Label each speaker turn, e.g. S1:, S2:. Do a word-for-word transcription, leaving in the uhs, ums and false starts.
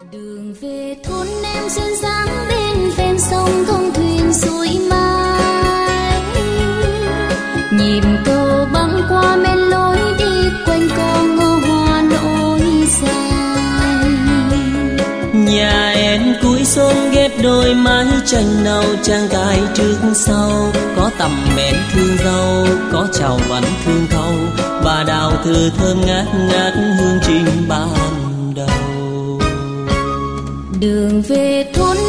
S1: Đường về thôn em duyên dáng bên ven sông thông thuyền suối mai, nhịp cầu băng qua men lối đi quanh co ngô hoa nỗi dài.
S2: Nhà em cuối xuân ghép đôi mái tranh nâu, trang cài trước sau có tầm mến thương dâu, có chầu vẫn thương thâu và đào thư thơm ngát ngát hương trình ban đầu.
S1: Đường về thôn